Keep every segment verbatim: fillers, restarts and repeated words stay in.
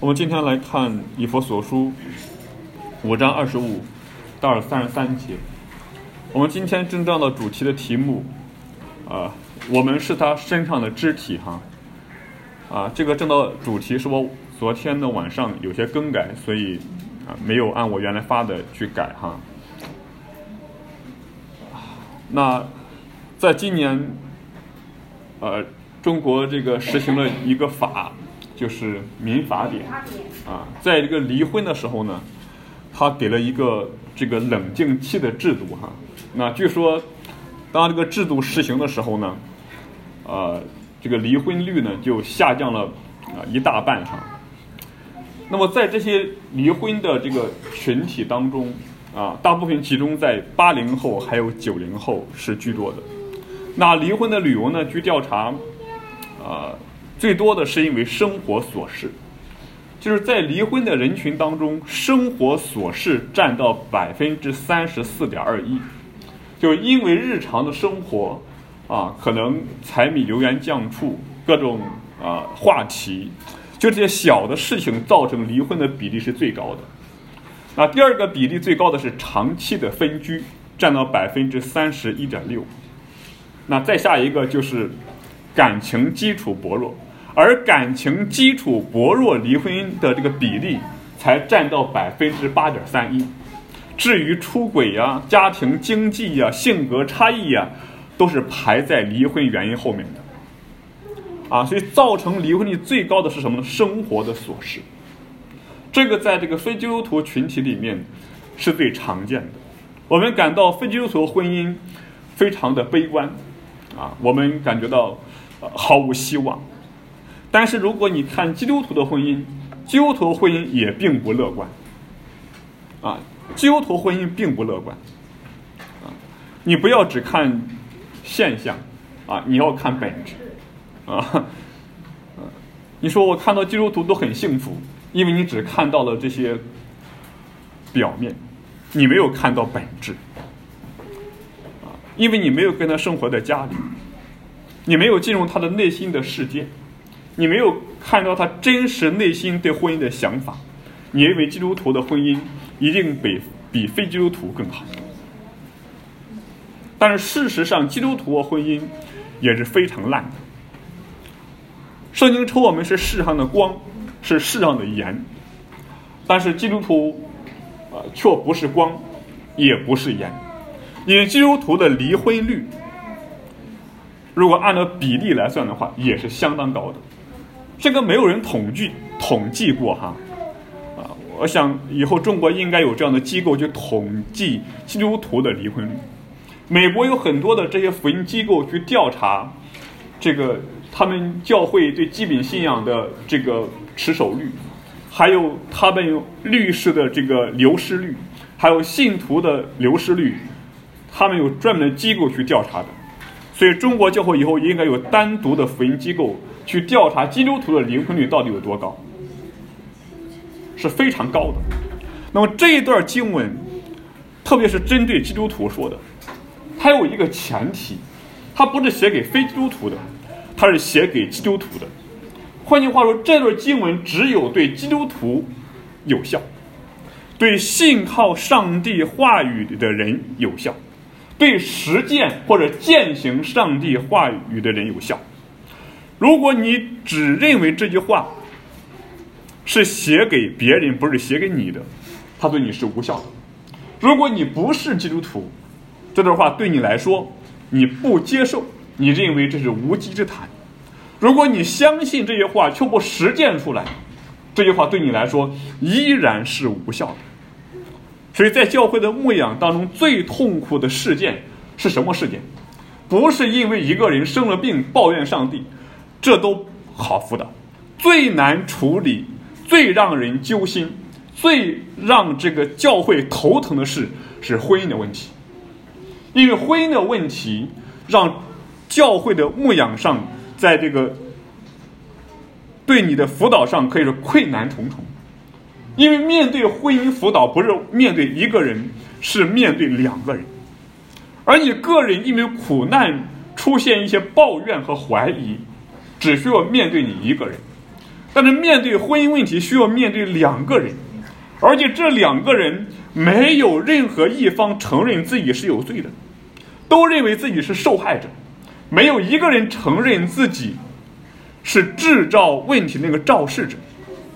我们今天来看以弗所书五章二十五到三十三节。我们今天真正的主题的题目，啊，我们是他身上的肢体哈。啊，这个正道主题是我昨天的晚上有些更改，所以啊没有按我原来发的去改哈。那在今年，呃，中国这个实行了一个法，就是民法典啊，在这个离婚的时候呢，他给了一个这个冷静期的制度哈。那据说，当这个制度实行的时候呢，呃，这个离婚率呢就下降了啊、呃、一大半哈。那么在这些离婚的这个群体当中啊，大部分集中在八零后还有九零后是居多的。那离婚的理由呢，据调查，呃，最多的是因为生活琐事，就是在离婚的人群当中，生活琐事占到百分之三十四点二一，就因为日常的生活啊，可能柴米油盐酱醋各种啊话题，就这些小的事情造成离婚的比例是最高的。那第二个比例最高的是长期的分居，占到百分之三十一点六。那再下一个就是感情基础薄弱，而感情基础薄弱离婚的这个比例才占到百分之八点三一。至于出轨呀、啊、家庭经济呀、啊、性格差异呀、啊，都是排在离婚原因后面的。啊，所以造成离婚率最高的是什么呢？生活的琐事。这个在这个非基督徒群体里面是最常见的。我们感到非基督徒婚姻非常的悲观啊，我们感觉到、呃、毫无希望。但是如果你看基督徒的婚姻，基督徒婚姻也并不乐观啊，基督徒婚姻并不乐观啊。你不要只看现象啊，你要看本质啊。你说我看到基督徒都很幸福，因为你只看到了这些表面，你没有看到本质啊，因为你没有跟他生活在家里，你没有进入他的内心的世界，你没有看到他真实内心对婚姻的想法，你认为基督徒的婚姻一定比比非基督徒更好。但是事实上，基督徒的婚姻也是非常烂的。圣经称我们是世上的光，是世上的盐，但是基督徒呃却不是光，也不是盐。因为基督徒的离婚率，如果按照比例来算的话，也是相当高的。这个没有人统计统计过哈，啊，我想以后中国应该有这样的机构去统计基督徒的离婚率。美国有很多的这些福音机构去调查这个他们教会对基本信仰的这个持守率，还有他们律师的这个流失率，还有信徒的流失率，他们有专门的机构去调查的。所以中国教会以后应该有单独的福音机构去调查基督徒的离婚率到底有多高，是非常高的。那么这一段经文特别是针对基督徒说的，它有一个前提，它不是写给非基督徒的，它是写给基督徒的。换句话说，这段经文只有对基督徒有效，对信靠上帝话语的人有效，对实践或者践行上帝话语的人有效。如果你只认为这句话是写给别人，不是写给你的，它对你是无效的。如果你不是基督徒，这段话对你来说你不接受，你认为这是无稽之谈。如果你相信这些话却不实践出来，这句话对你来说依然是无效的。所以在教会的牧养当中，最痛苦的事件是什么事件？不是因为一个人生了病抱怨上帝，这都好辅导。最难处理，最让人揪心，最让这个教会头疼的事是婚姻的问题。因为婚姻的问题让教会的牧养上，在这个对你的辅导上可以说困难重重。因为面对婚姻辅导不是面对一个人，是面对两个人，而你个人因为苦难出现一些抱怨和怀疑，只需要面对你一个人。 但是面对婚姻问题需要面对两个人，而且这两个人没有任何一方承认自己是有罪的，都认为自己是受害者，没有一个人承认自己是制造问题那个肇事者，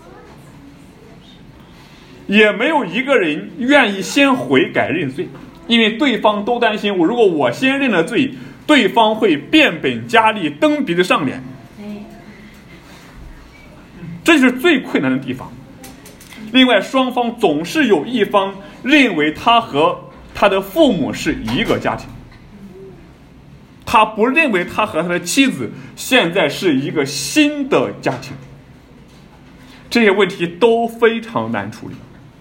也没有一个人愿意先悔改认罪，因为对方都担心，如果我先认了罪，对方会变本加厉，蹬鼻子上脸。这就是最困难的地方。另外，双方总是有一方认为他和他的父母是一个家庭，他不认为他和他的妻子现在是一个新的家庭。这些问题都非常难处理。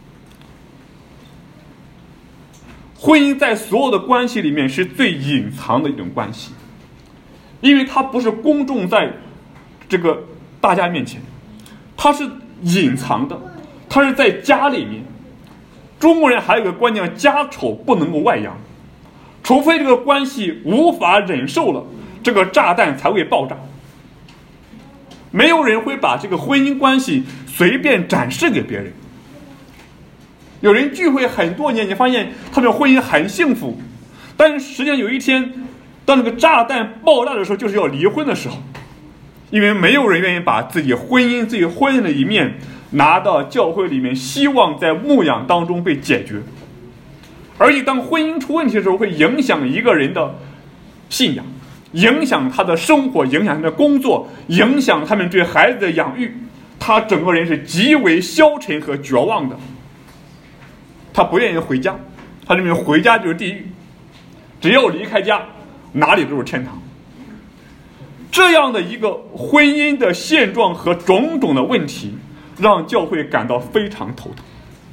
婚姻在所有的关系里面是最隐藏的一种关系，因为它不是公众在这个大家面前，它是隐藏的，它是在家里面。中国人还有个观念，家丑不能够外扬，除非这个关系无法忍受了，这个炸弹才会爆炸。没有人会把这个婚姻关系随便展示给别人。有人聚会很多年，你发现他们婚姻很幸福，但是实际上有一天当那个炸弹爆炸的时候，就是要离婚的时候，因为没有人愿意把自己婚姻自己婚姻的一面拿到教会里面，希望在牧养当中被解决。而且当婚姻出问题的时候，会影响一个人的信仰，影响他的生活，影响他的工作，影响他们对孩子的养育，他整个人是极为消沉和绝望的。他不愿意回家，他认为回家就是地狱，只要离开家哪里都是天堂。这样的一个婚姻的现状和种种的问题，让教会感到非常头疼。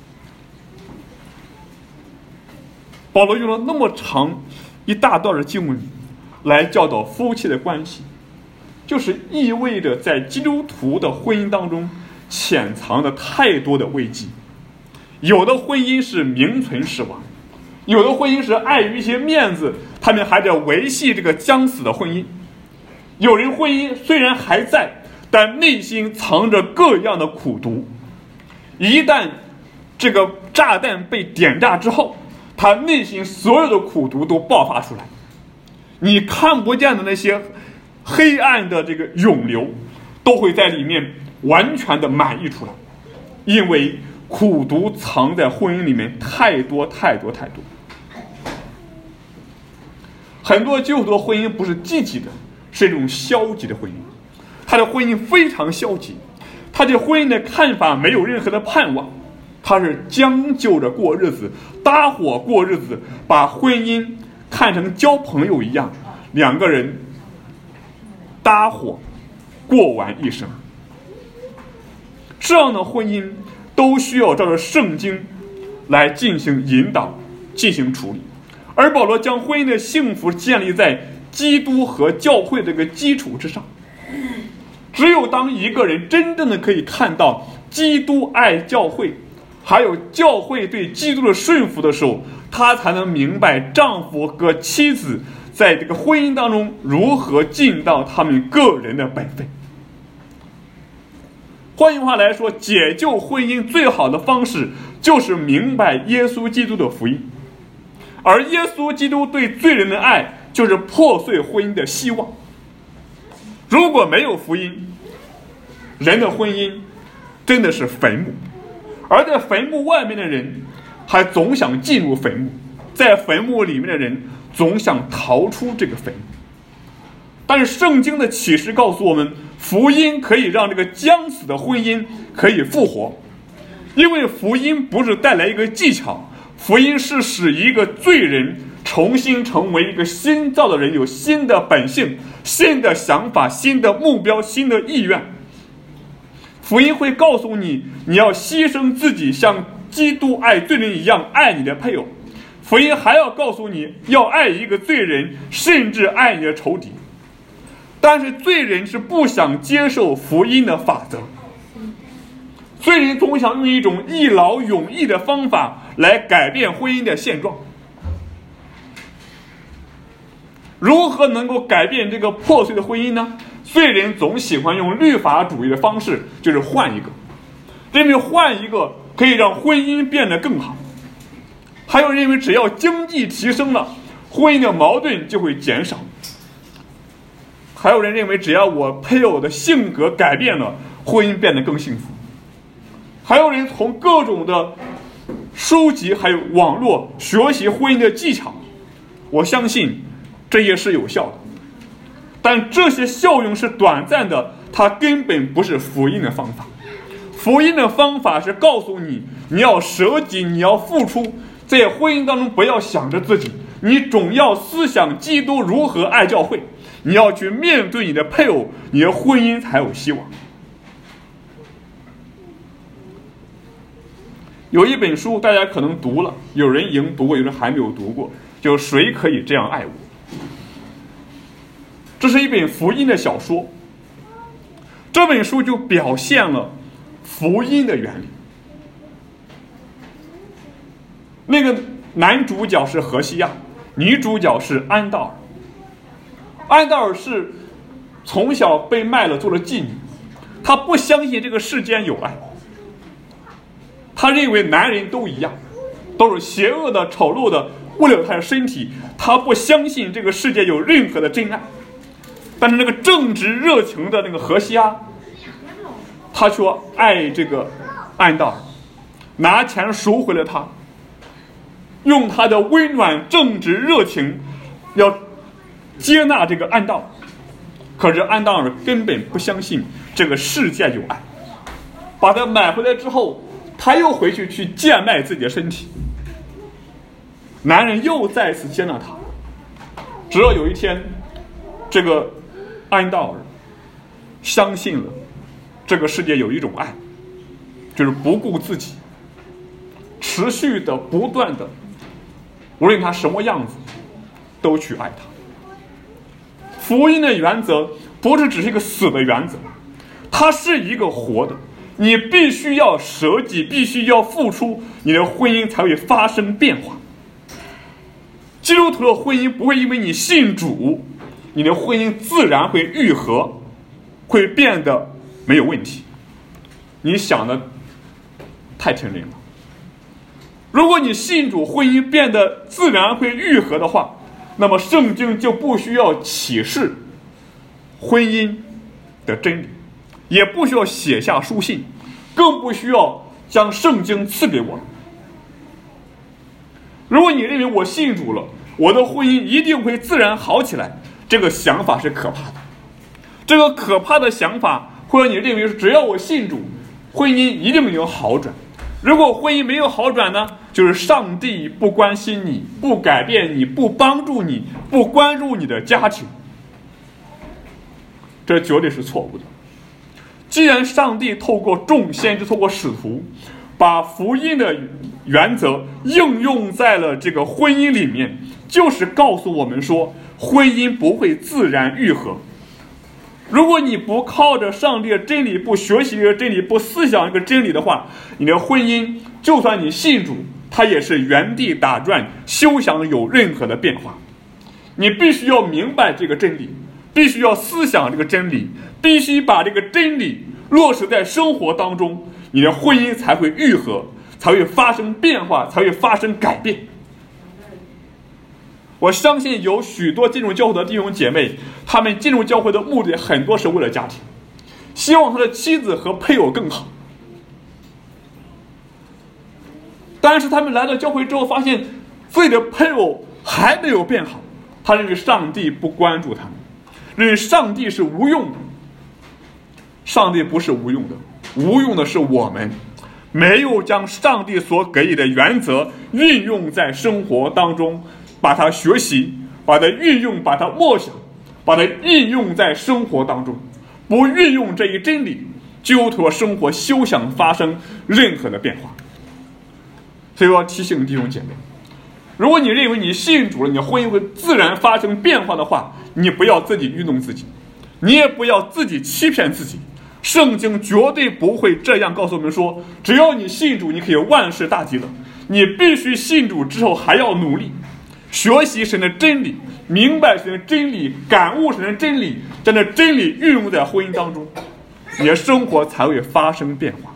保罗用了那么长一大段的经文来教导夫妻的关系，就是意味着在基督徒的婚姻当中潜藏的太多的危机。有的婚姻是名存实亡，有的婚姻是碍于一些面子，他们还得维系这个将死的婚姻。有人婚姻虽然还在，但内心藏着各样的苦毒，一旦这个炸弹被点炸之后，他内心所有的苦毒都爆发出来，你看不见的那些黑暗的这个涌流都会在里面完全的满溢出来，因为苦毒藏在婚姻里面太多太多太多。很多基督徒的婚姻不是积极的，是一种消极的婚姻。他的婚姻非常消极，他对婚姻的看法没有任何的盼望，他是将就着过日子，搭伙过日子，把婚姻看成交朋友一样，两个人搭伙过完一生。这样的婚姻都需要照着圣经来进行引导，进行处理。而保罗将婚姻的幸福建立在基督和教会这个基础之上。只有当一个人真正的可以看到基督爱教会，还有教会对基督的顺服的时候，他才能明白丈夫和妻子在这个婚姻当中如何尽到他们个人的本分。换句话来说，解救婚姻最好的方式就是明白耶稣基督的福音，而耶稣基督对罪人的爱就是破碎婚姻的希望。如果没有福音，人的婚姻真的是坟墓，而在坟墓外面的人还总想进入坟墓，在坟墓里面的人总想逃出这个坟墓。但是圣经的启示告诉我们，福音可以让这个将死的婚姻可以复活。因为福音不是带来一个技巧，福音是使一个罪人重新成为一个新造的人，有新的本性，新的想法，新的目标，新的意愿。福音会告诉你，你要牺牲自己，像基督爱罪人一样爱你的配偶。福音还要告诉你，要爱一个罪人，甚至爱你的仇敌。但是罪人是不想接受福音的法则，罪人总想用一种一劳永逸的方法来改变婚姻的现状。如何能够改变这个破碎的婚姻呢？ 罪人总喜欢用律法主义的方式，就是换一个，认为换一个可以让婚姻变得更好。还有认为只要经济提升了，婚姻的矛盾就会减少。还有人认为只要我配偶的性格改变了，婚姻变得更幸福。还有人从各种的书籍还有网络学习婚姻的技巧，我相信这也是有效的，但这些效用是短暂的，它根本不是福音的方法。福音的方法是告诉你，你要舍己，你要付出，在婚姻当中不要想着自己，你总要思想基督如何爱教会，你要去面对你的配偶，你的婚姻才有希望。有一本书大家可能读了，有人已经读过，有人还没有读过，就谁可以这样爱我。这是一本福音的小说，这本书就表现了福音的原理。那个男主角是何西亚，女主角是安道尔。安道尔是从小被卖了做了妓女，她不相信这个世间有爱，他认为男人都一样，都是邪恶的、丑陋的，为了他的身体，他不相信这个世界有任何的真爱。但是那个正直热情的那个荷西亚，他说爱这个安道尔，拿钱赎回了他，用他的温暖、正直、热情要接纳这个安道尔。可是安道尔根本不相信这个世界有爱，把他买回来之后，他又回去去贱卖自己的身体，男人又再次接纳他。直到有一天，这个安道尔相信了这个世界有一种爱，就是不顾自己，持续的不断的，无论他什么样子都去爱他。福音的原则不是只是一个死的原则，它是一个活的，你必须要舍己，必须要付出，你的婚姻才会发生变化。基督徒的婚姻不会因为你信主，你的婚姻自然会愈合，会变得没有问题。你想的太天真了。如果你信主，婚姻变得自然会愈合的话，那么圣经就不需要启示婚姻的真理，也不需要写下书信，更不需要将圣经赐给我。如果你认为我信主了，我的婚姻一定会自然好起来，这个想法是可怕的。这个可怕的想法会让你认为只要我信主，婚姻一定有好转。如果婚姻没有好转呢，就是上帝不关心你，不改变你，不帮助你，不关注你的家庭。这绝对是错误的。既然上帝透过众先知，透过使徒，把福音的原则应用在了这个婚姻里面，就是告诉我们说，婚姻不会自然愈合。如果你不靠着上帝的真理，不学习这个真理，不思想这个真理的话，你的婚姻就算你信主，它也是原地打转，休想有任何的变化。你必须要明白这个真理，必须要思想这个真理，必须把这个真理落实在生活当中，你的婚姻才会愈合，才会发生变化，才会发生改变。我相信有许多进入教会的弟兄姐妹，他们进入教会的目的很多是为了家庭，希望他的妻子和配偶更好。但是他们来到教会之后，发现自己的配偶还没有变好，他认为上帝不关注他们，认为上帝是无用的。上帝不是无用的，无用的是我们没有将上帝所给予的原则运用在生活当中，把它学习，把它运用，把它默想，把它运用在生活当中。不运用这一真理，基督徒生活休想发生任何的变化。所以我要提醒弟兄姐妹，如果你认为你信主了，你的婚姻会自然发生变化的话，你不要自己愚弄自己，你也不要自己欺骗自己。圣经绝对不会这样告诉我们说，只要你信主，你可以万事大吉了。你必须信主之后还要努力， 学习神的真理，明白神的真理，感悟神的真理，将这真理运用在婚姻当中，你的生活才会发生变化。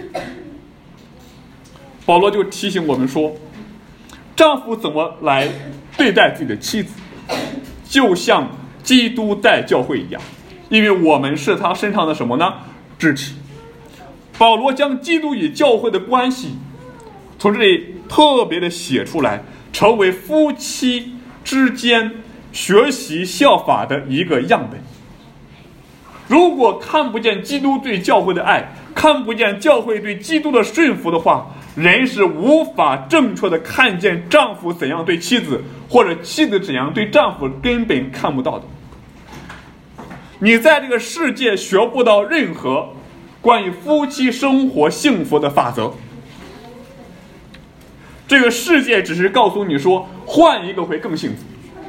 保罗就提醒我们说，丈夫怎么来对待自己的妻子，就像基督待教会一样，因为我们是他身上的什么呢？肢体。保罗将基督与教会的关系从这里特别的写出来，成为夫妻之间学习效法的一个样本。如果看不见基督对教会的爱，看不见教会对基督的顺服的话，人是无法正确的看见丈夫怎样对妻子，或者妻子怎样对丈夫，根本看不到的。你在这个世界学不到任何关于夫妻生活幸福的法则，这个世界只是告诉你说换一个会更幸福。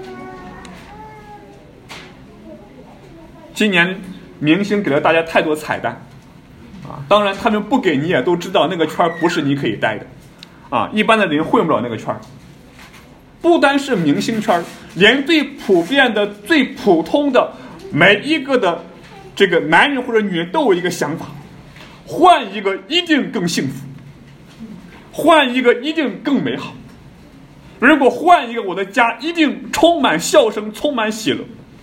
今年明星给了大家太多彩蛋啊，当然他们不给你也都知道那个圈不是你可以待的啊，一般的人混不了那个圈。不单是明星圈，连最普遍的最普通的每一个的这个男人或者女人都有一个想法，换一个一定更幸福，换一个一定更美好，如果换一个我的家一定充满笑声，充满喜乐。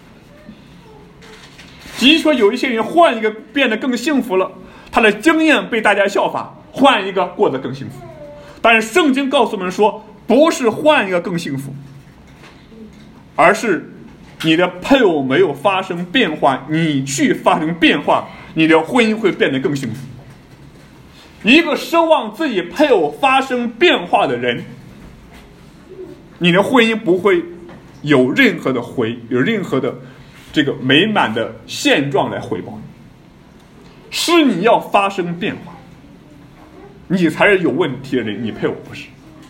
的确有一些人换一个变得更幸福了，他的经验被大家效法，换一个过得更幸福。但是圣经告诉我们说，不是换一个更幸福，而是你的配偶没有发生变化，你去发生变化，你的婚姻会变得更幸福。一个奢望自己配偶发生变化的人，你的婚姻不会有任何的回有任何的这个美满的现状来回报你，是你要发生变化，你才是有问题的人，你配偶不是。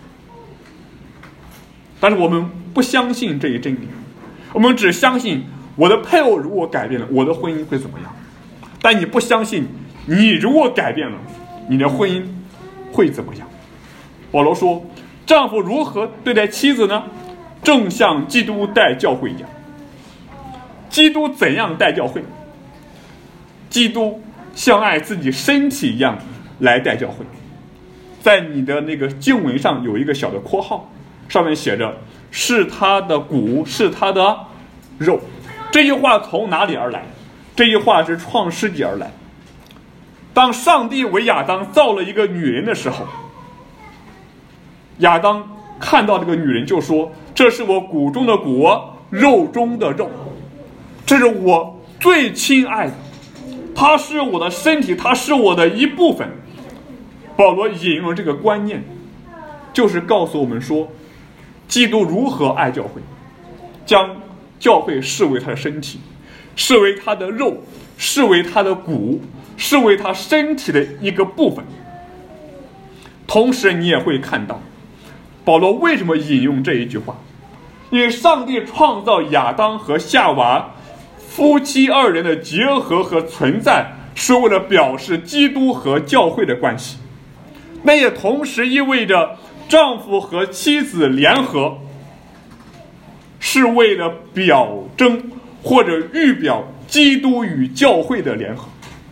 但是我们不相信这一真理，我们只相信我的配偶如果改变了，我的婚姻会怎么样。但你不相信你如果改变了，你的婚姻会怎么样。保罗说，丈夫如何对待妻子呢？正像基督待教会一样。基督怎样待教会？基督像爱自己身体一样来待教会。在你的那个经文上有一个小的括号，上面写着是他的骨，是他的肉。这句话从哪里而来？这句话是创世纪而来。当上帝为亚当造了一个女人的时候，亚当看到这个女人就说，这是我骨中的骨，肉中的肉，这是我最亲爱的，她是我的身体，她是我的一部分。保罗引用了这个观念，就是告诉我们说，基督如何爱教会，将教会视为他的身体，视为他的肉，视为他的骨，视为他身体的一个部分。同时你也会看到保罗为什么引用这一句话，因为上帝创造亚当和夏娃夫妻二人的结合和存在，是为了表示基督和教会的关系，那也同时意味着丈夫和妻子联合是为了表征或者预表基督与教会的联合。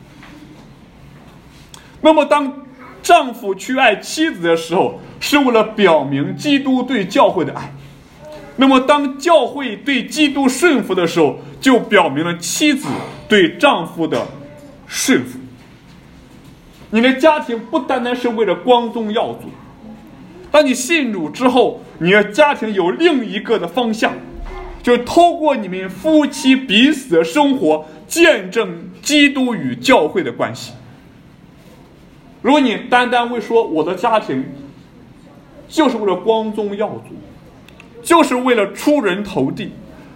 那么当丈夫去爱妻子的时候，是为了表明基督对教会的爱。那么当教会对基督顺服的时候，就表明了妻子对丈夫的顺服。你的家庭不单单是为了光宗耀祖，当你信主之后，你的家庭有另一个的方向，就是透过你们夫妻彼此的生活，见证基督与教会的关系。如果你单单会说我的家庭就是为了光宗耀祖，就是为了出人头地，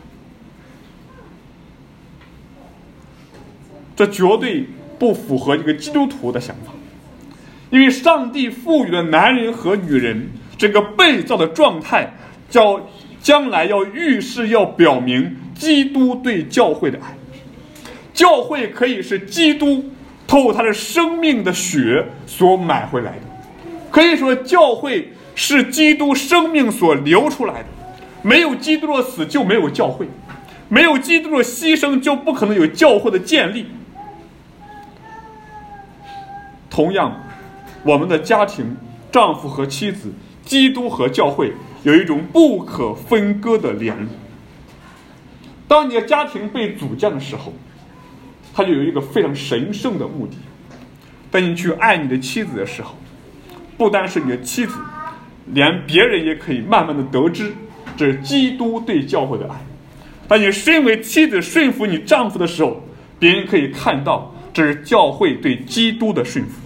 这绝对不符合一个基督徒的想法。因为上帝赋予了男人和女人这个被造的状态，叫将来要预示要表明基督对教会的爱。教会可以是基督透过他的生命的血所买回来的，可以说教会是基督生命所流出来的， 没有基督的死就没有教会，没有基督的牺牲就不可能有教会的建立。同样，我们的家庭，丈夫和妻子，基督和教会有一种不可分割的联络。当你的家庭被组建的时候，它就有一个非常神圣的目的。当你去爱你的妻子的时候，不单是你的妻子，连别人也可以慢慢的得知这是基督对教会的爱。当你身为妻子顺服你丈夫的时候，别人可以看到这是教会对基督的顺服。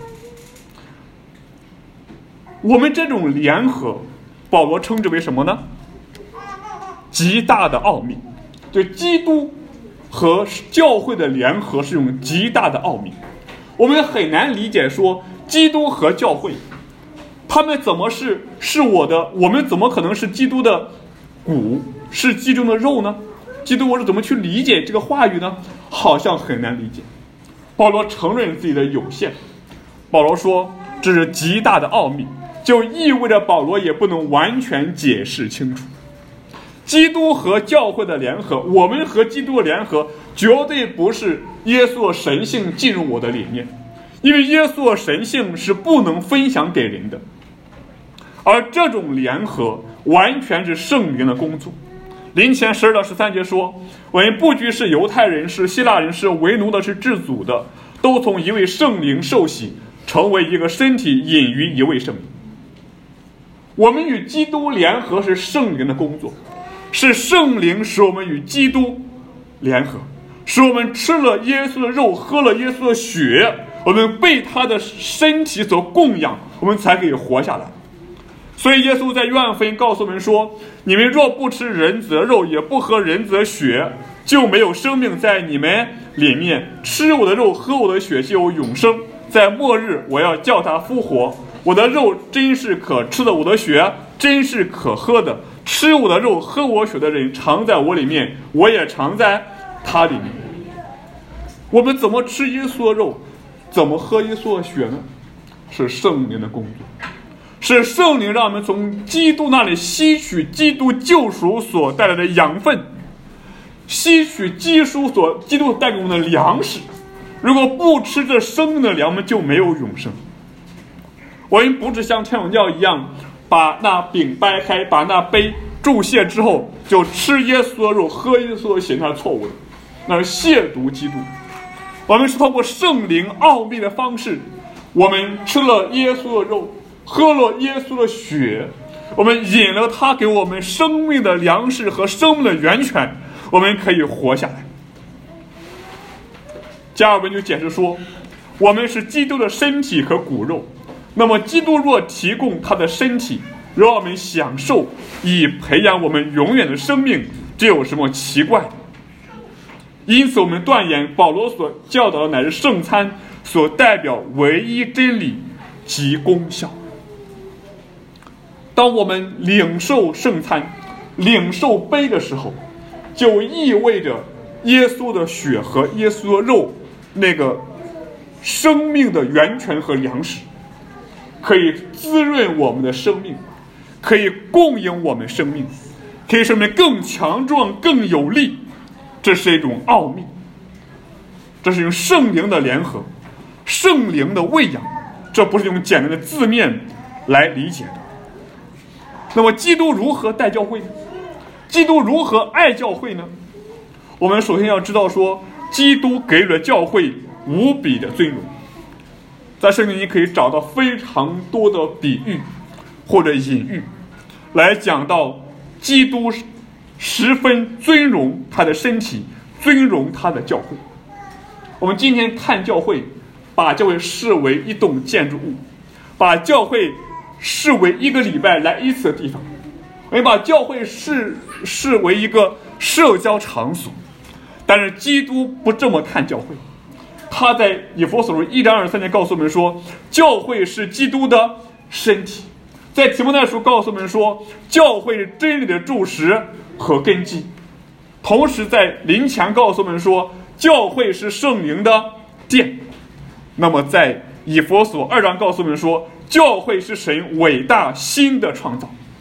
我们这种联合，保罗称之为什么呢？极大的奥秘。就基督和教会的联合是一种极大的奥秘。我们很难理解说基督和教会他们怎么是是我的，我们怎么可能是基督的骨，是基督的肉呢？基督我是怎么去理解这个话语呢？好像很难理解。保罗承认自己的有限，保罗说这是极大的奥秘，就意味着保罗也不能完全解释清楚。基督和教会的联合，我们和基督的联合绝对不是耶稣的神性进入我的里面，因为耶稣的神性是不能分享给人的，而这种联合完全是圣灵的工作。林前十二到十三节说，我们不拘是犹太人，是希腊人，是为奴的，是自主的，都从一位圣灵受洗，成为一个身体，隐于一位圣灵。我们与基督联合是圣灵的工作，是圣灵使我们与基督联合，使我们吃了耶稣的肉，喝了耶稣的血，我们被他的身体所供养，我们才可以活下来。所以耶稣在约翰福音告诉我们说，你们若不吃人子的肉，也不喝人子的血，就没有生命在你们里面。吃我的肉，喝我的血，就有永生，在末日我要叫他复活。我的肉真是可吃的，我的血真是可喝的。吃我的肉喝我血的人常在我里面，我也常在他里面。我们怎么吃耶稣的肉，怎么喝耶稣的血呢？是圣灵的工作，是圣灵让我们从基督那里吸取基督救赎所带来的养分，吸取基督所基督带给我们的粮食。如果不吃这生命的粮，我们就没有永生。我们不是像天主教一样把那饼掰开，把那杯注泻之后就吃耶稣的肉，喝耶稣的血，那是错误的，那是亵渎基督。我们是通过圣灵奥秘的方式，我们吃了耶稣的肉，喝了耶稣的血，我们饮了他给我们生命的粮食和生命的源泉，我们可以活下来。加尔文就解释说，我们是基督的身体和骨肉，那么基督若提供他的身体让我们享受，以培养我们永远的生命，这有什么奇怪的？因此我们断言保罗所教导的乃是圣餐所代表唯一真理及功效。当我们领受圣餐，领受杯的时候，就意味着耶稣的血和耶稣的肉那个生命的源泉和粮食，可以滋润我们的生命，可以供应我们生命，可以使我们更强壮更有力。这是一种奥秘，这是用圣灵的联合，圣灵的喂养，这不是用简单的字面来理解的。那么基督如何带教会呢？基督如何爱教会呢？我们首先要知道说，基督给予了教会无比的尊荣。在圣经里可以找到非常多的比喻或者隐喻，来讲到基督十分尊荣他的身体，尊荣他的教会。我们今天看教会，把教会视为一栋建筑物，把教会视为一个礼拜来一次的地方，我们把教会视视为一个社交场所。但是基督不这么看教会，他在以弗所书一章二十三节告诉我们说，教会是基督的身体。在提摩太书告诉我们说，教会是真理的柱石和根基。同时在林前告诉我们说，教会是圣灵的殿。那么在以弗所二章告诉我们说，教会是神伟大新的创造。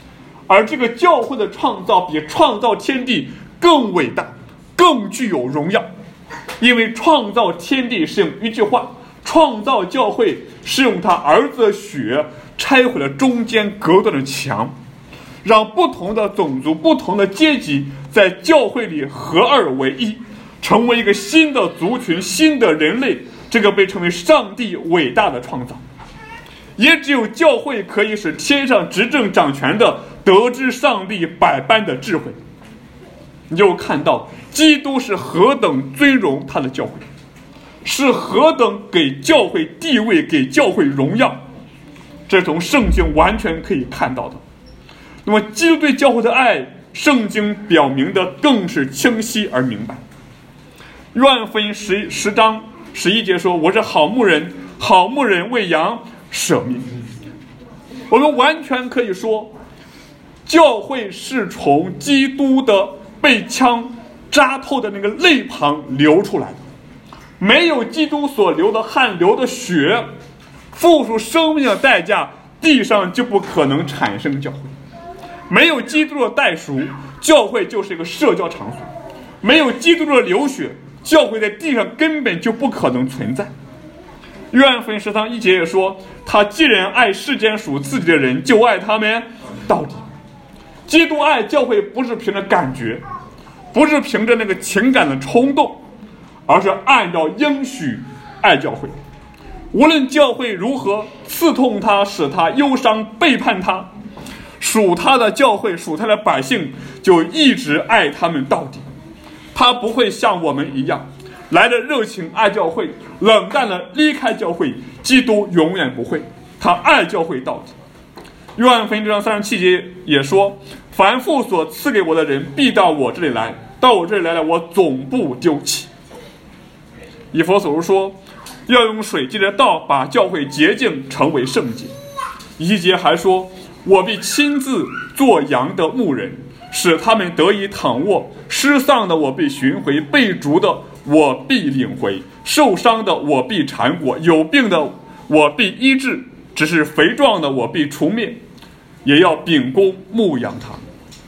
而这个教会的创造比创造天地更伟大，更具有荣耀。因为创造天地是用一句话，创造教会是用他儿子的血拆毁了中间隔断的墙，让不同的种族、不同的阶级在教会里合二为一，成为一个新的族群、新的人类。这个被称为上帝伟大的创造。也只有教会可以使天上执政掌权的得知上帝百般的智慧。你就看到基督是何等尊荣他的教会，是何等给教会地位，给教会荣耀，这从圣经完全可以看到的。那么基督对教会的爱，圣经表明的更是清晰而明白。约翰福音十十章十一节说：“我是好牧人，好牧人为羊舍命。”我们完全可以说，教会是从基督的被枪扎透的那个肋旁流出来的。没有基督所流的汗、流的血，付出生命的代价，地上就不可能产生教会。没有基督的代赎，教会就是一个社交场所。没有基督的流血，教会在地上根本就不可能存在。约翰福音十章一节也说，他既然爱世间属自己的人，就爱他们到底。基督爱教会不是凭着感觉，不是凭着那个情感的冲动，而是按照应许爱教会。无论教会如何刺痛他，使他忧伤背叛他，属他的教会，属他的百姓就一直爱他们到底。他不会像我们一样来的热情爱教会，冷淡的离开教会。基督永远不会，他爱教会到底。约翰福音这章三十七节也说，凡父所赐给我的人必到我这里来，到我这里来了，我总不丢弃。以弗所书说，要用水借着道把教会洁净，成为圣洁。一节还说，我必亲自做羊的牧人，使他们得以躺卧，失丧的我必寻回，被逐的我必领回，受伤的我必缠裹，有病的我必医治，只是肥壮的我必除灭，也要秉公牧养他们。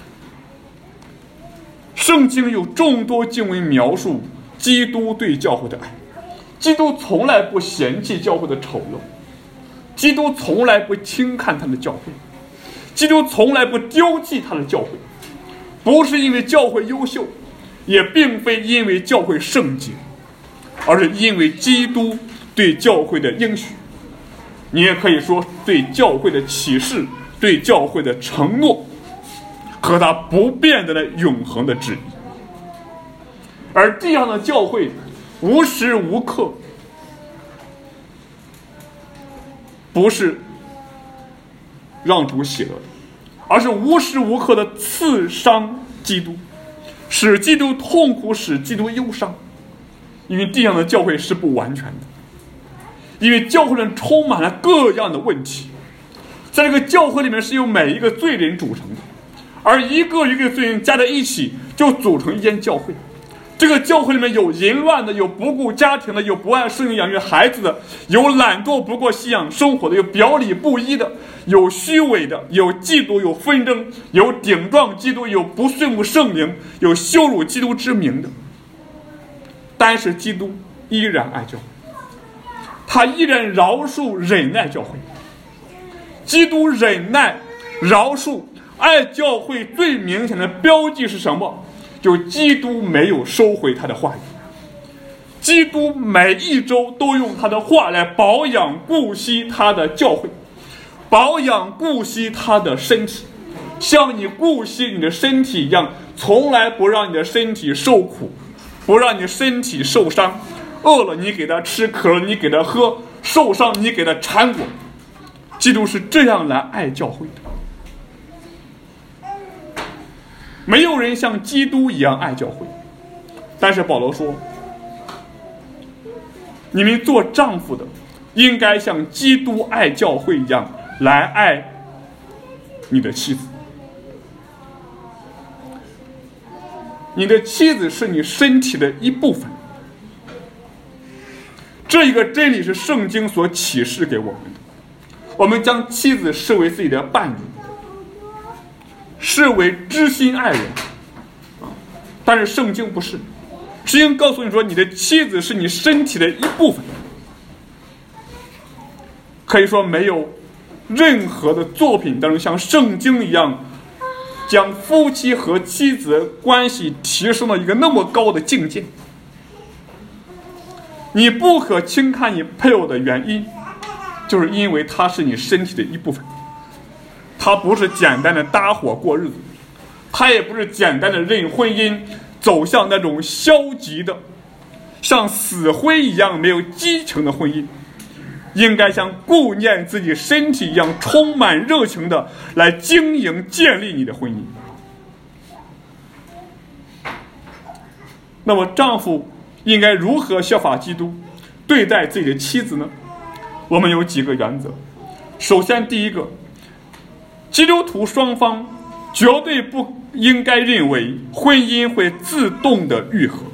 圣经有众多经文描述基督对教会的爱。基督从来不嫌弃教会的丑陋，基督从来不轻看他的教会，基督从来不丢弃他的教会。不是因为教会优秀，也并非因为教会圣洁，而是因为基督对教会的应许。你也可以说对教会的启示，对教会的承诺，和他不变的永恒的旨意。而这样的教会无时无刻不是让主喜乐的，而是无时无刻的刺伤基督，使基督痛苦，使基督忧伤。因为这样的教会是不完全的，因为教会里充满了各样的问题。在这个教会里面是由每一个罪人组成的，而一个一个罪人加在一起就组成一间教会。这个教会里面有淫乱的，有不顾家庭的，有不爱顺应养育孩子的，有懒惰不过信仰生活的，有表里不一的，有虚伪的，有嫉妒，有纷争，有顶撞基督，有不顺服圣灵，有羞辱基督之名的。但是基督依然爱教会，他依然饶恕忍耐教会。基督忍耐饶恕爱教会最明显的标记是什么？就基督没有收回他的话语，基督每一周都用他的话来保养顾惜他的教会，保养顾惜他的身体，像你顾惜你的身体一样，从来不让你的身体受苦，不让你的身体受伤。饿了你给他吃，渴了你给他喝，受伤你给他缠裹。基督是这样来爱教会的。没有人像基督一样爱教会，但是保罗说，你们做丈夫的应该像基督爱教会一样来爱你的妻子。你的妻子是你身体的一部分，这一个真理是圣经所启示给我们的。我们将妻子视为自己的伴侣， 视为知心爱人，但是圣经不是，圣经告诉你说，你的妻子是你身体的一部分。可以说没有任何的作品当中像圣经一样将夫妻和妻子的关系提升到一个那么高的境界。你不可轻看你配偶的原因，就是因为他是你身体的一部分，他不是简单的搭伙过日子，他也不是简单的任婚姻走向那种消极的像死灰一样没有激情的婚姻，应该像顾念自己身体一样充满热情的来经营建立你的婚姻。那么丈夫应该如何效法基督对待自己的妻子呢？我们有几个原则。首先，第一个，基督徒双方绝对不应该认为婚姻会自动的愈合。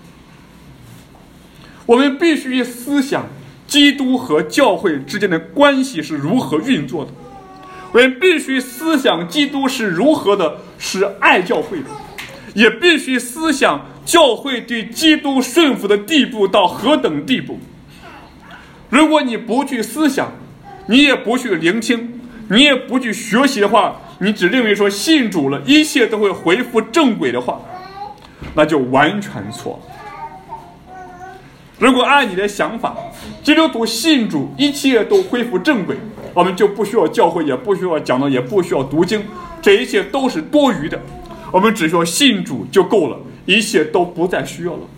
我们必须思想基督和教会之间的关系是如何运作的，我们必须思想基督是如何的是爱教会的，也必须思想教会对基督顺服的地步到何等地步。如果你不去思想，你也不去聆听，你也不去学习的话，你只认为说信主了一切都会恢复正轨的话，那就完全错了。如果按你的想法，基督徒信主一切都恢复正轨，我们就不需要教会，也不需要讲道，也不需要读经，这一切都是多余的，我们只需要信主就够了，一切都不再需要了。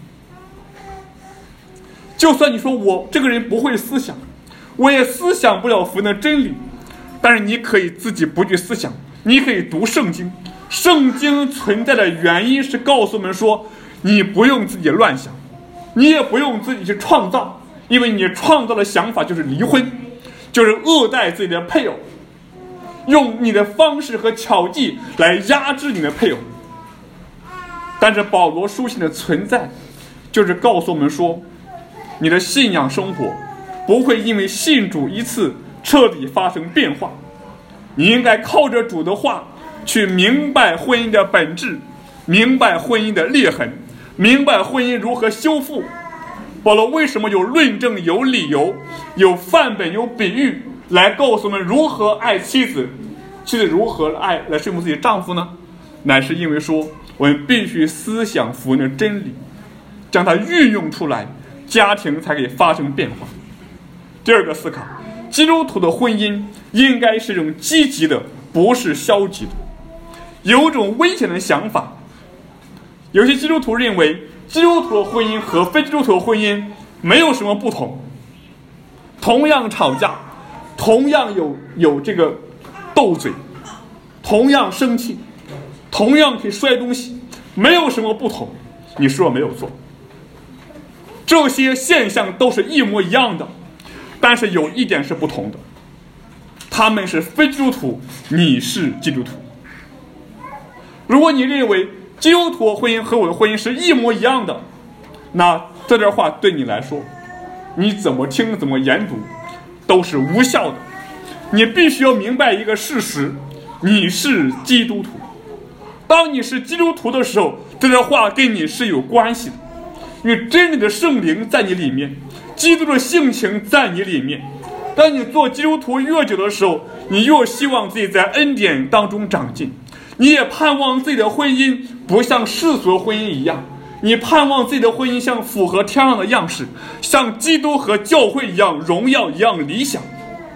就算你说我这个人不会思想，我也思想不了福音的真理，但是你可以自己不去思想，你可以读圣经。圣经存在的原因是告诉我们说，你不用自己乱想，你也不用自己去创造，因为你创造的想法就是离婚，就是恶待自己的配偶，用你的方式和巧计来压制你的配偶。但是保罗书信的存在就是告诉我们说，你的信仰生活不会因为信主一次彻底发生变化，你应该靠着主的话去明白婚姻的本质，明白婚姻的裂痕，明白婚姻如何修复。保罗为什么有论证、有理由、有范本、有比喻来告诉我们如何爱妻子，妻子如何爱来顺服自己丈夫呢？乃是因为说我们必须思想福音的真理，将它运用出来，家庭才可以发生变化。第二个思考，基督徒的婚姻应该是一种积极的，不是消极的。有一种危险的想法，有些基督徒认为基督徒的婚姻和非基督徒的婚姻没有什么不同，同样吵架，同样有有这个斗嘴，同样生气，同样可以摔东西，没有什么不同。你说没有错，这些现象都是一模一样的，但是有一点是不同的，他们是非基督徒，你是基督徒。如果你认为基督徒婚姻和我的婚姻是一模一样的，那这段话对你来说，你怎么听怎么研读都是无效的。你必须要明白一个事实，你是基督徒。当你是基督徒的时候，这段话跟你是有关系的，因为真理的圣灵在你里面，基督的性情在你里面。当你做基督徒越久的时候，你越希望自己在恩典当中长进，你也盼望自己的婚姻不像世俗的婚姻一样，你盼望自己的婚姻像符合天上的样式，像基督和教会一样荣耀一样理想。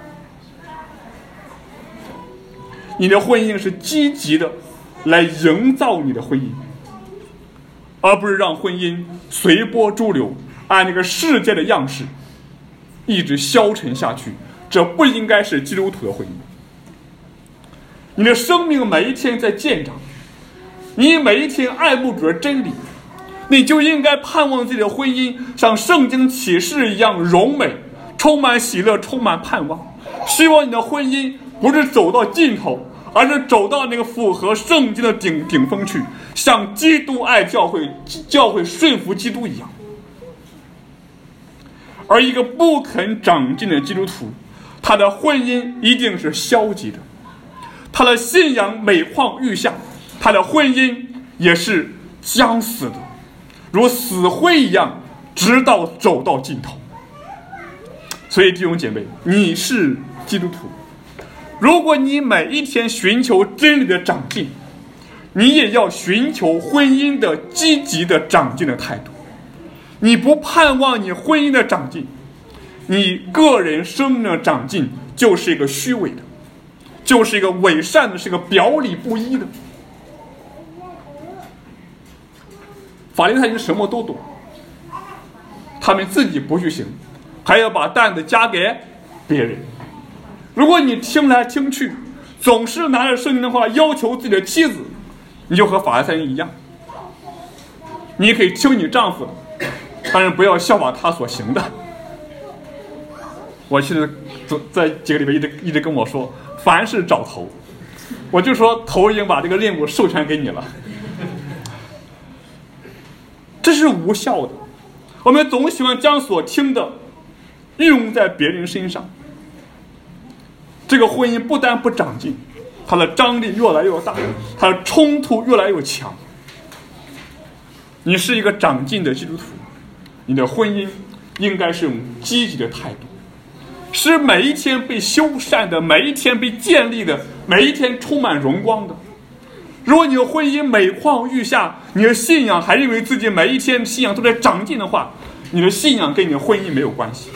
你的婚姻是积极的来营造你的婚姻，而不是让婚姻随波逐流，按那个世界的样式一直消沉下去。这不应该是基督徒的婚姻。你的生命每一天在建长，你每一天爱慕主的真理，你就应该盼望自己的婚姻像圣经启示一样荣美，充满喜乐，充满盼望。希望你的婚姻不是走到尽头，而是走到那个符合圣经的顶顶峰去，像基督爱教会，教会顺服基督一样。而一个不肯长进的基督徒，他的婚姻一定是消极的， 他的信仰每况愈下，他的婚姻也是将死的，如死灰一样，直到走到尽头。所以弟兄姐妹，你是基督徒，如果你每一天寻求真理的长进，你也要寻求婚姻的积极的长进的态度。你不盼望你婚姻的长进，你个人生命的长进就是一个虚伪的，就是一个伪善的，是一个表里不一的。法利赛人什么都懂，他们自己不去行，还要把担子加给别人。如果你听来听去，总是拿着圣经的话要求自己的妻子，你就和法利赛人一样。你可以听你丈夫的，但是不要效法他所行的。我其实在几个里边一直一直跟我说，凡事找头，我就说头已经把这个任务授权给你了，这是无效的。我们总喜欢将所听的运用在别人身上，这个婚姻不但不长进，它的张力越来越大，它的冲突越来越强。你是一个长进的基督徒，你的婚姻应该是用积极的态度，是每一天被修缮的，每一天被建立的，每一天充满荣光的。如果你的婚姻每况愈下，你的信仰还认为自己每一天信仰都在长进的话，你的信仰跟你的婚姻没有关系。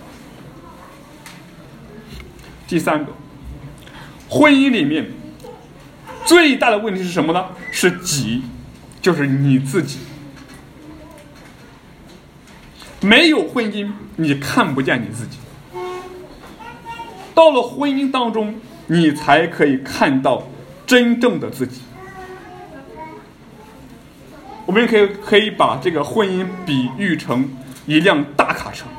第三个，婚姻里面最大的问题是什么呢？是己，就是你自己。没有婚姻，你看不见你自己。到了婚姻当中，你才可以看到真正的自己。我们可以可以把这个婚姻比喻成一辆大卡车，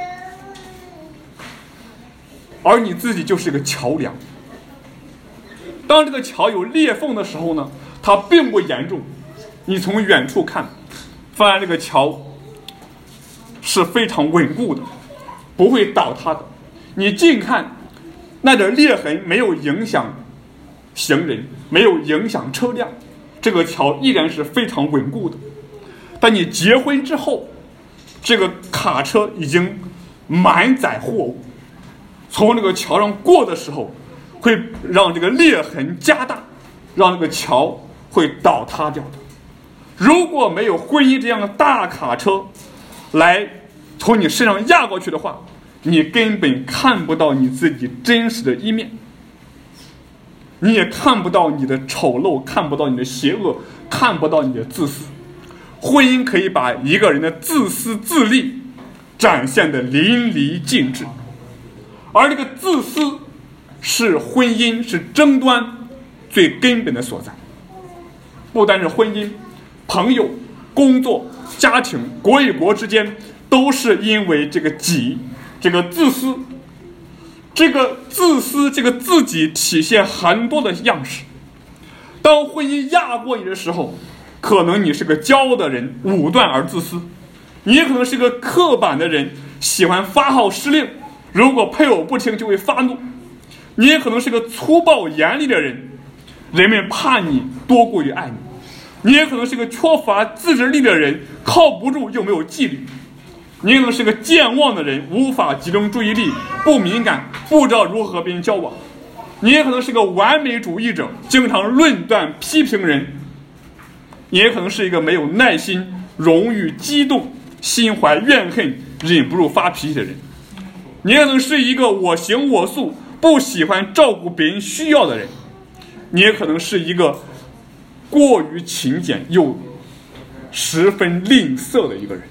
而你自己就是一个桥梁。当这个桥有裂缝的时候呢，它并不严重，你从远处看，发现这个桥是非常稳固的，不会倒塌的。你近看，那点裂痕没有影响行人，没有影响车辆，这个桥依然是非常稳固的。但你结婚之后，这个卡车已经满载货物，从这个桥上过的时候，会让这个裂痕加大，让这个桥会倒塌掉的。如果没有婚姻这样的大卡车来从你身上压过去的话，你根本看不到你自己真实的一面，你也看不到你的丑陋，看不到你的邪恶，看不到你的自私。婚姻可以把一个人的自私自利展现得淋漓尽致，而这个自私是婚姻是争端最根本的所在。不单是婚姻，朋友、工作、家庭、国与国之间，都是因为这个己，这个自私。这个自私，这个自己体现很多的样式。当婚姻压过你的时候，可能你是个骄傲的人，武断而自私；你也可能是个刻板的人，喜欢发号施令，如果配偶不听就会发怒；你也可能是个粗暴严厉的人，人们怕你多过于爱你；你也可能是个缺乏自制力的人，靠不住又没有纪律；你也可能是个健忘的人，无法集中注意力，不敏感，不知道如何和别人交往；你也可能是个完美主义者，经常论断批评人；你也可能是一个没有耐心、容易激动、心怀怨恨、忍不住发脾气的人；你也可能是一个我行我素、不喜欢照顾别人需要的人；你也可能是一个过于勤俭又十分吝啬的一个人。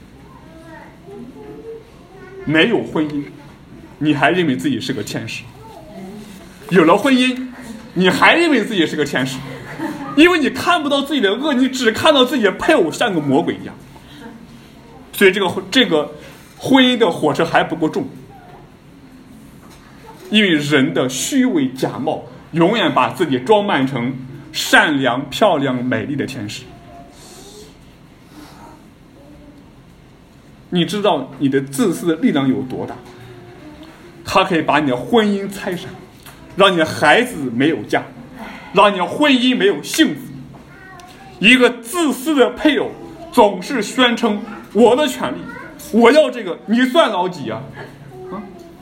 没有婚姻，你还认为自己是个天使；有了婚姻，你还认为自己是个天使，因为你看不到自己的恶，你只看到自己的配偶像个魔鬼一样。所以这个这个婚姻的火车还不够重，因为人的虚伪假冒永远把自己装扮成善良、漂亮、美丽的天使。你知道你的自私的力量有多大？它可以把你的婚姻拆散，让你的孩子没有家， 让你的婚姻没有幸福。一个自私的配偶总是宣称我的权利，我要这个，你算老几啊？啊，